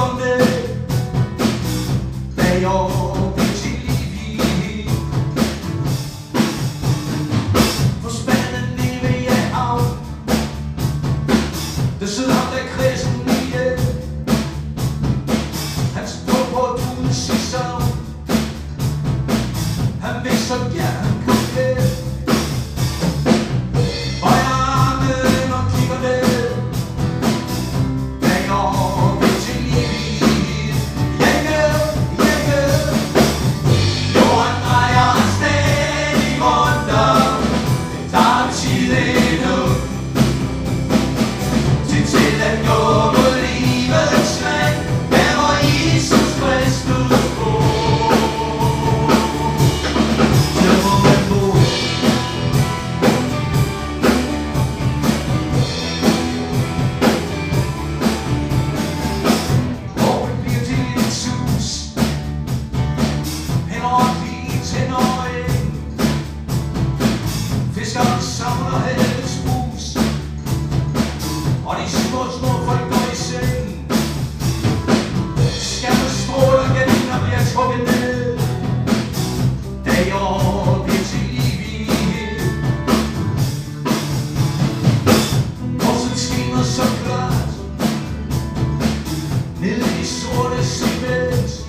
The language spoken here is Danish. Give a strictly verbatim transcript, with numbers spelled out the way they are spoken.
klipperne bag over til liv. For spanden leve i havn, der sidder ham der kristen i det. Han står på tuden sig savn, han vil så gerne komme med. Fiskeren samler havets brus, og de små små folk går i seng. Skærme stråler gennem og bliver trukket ned, da jorden bliver til evighed. Korset skinner så klart ned i sorte cement.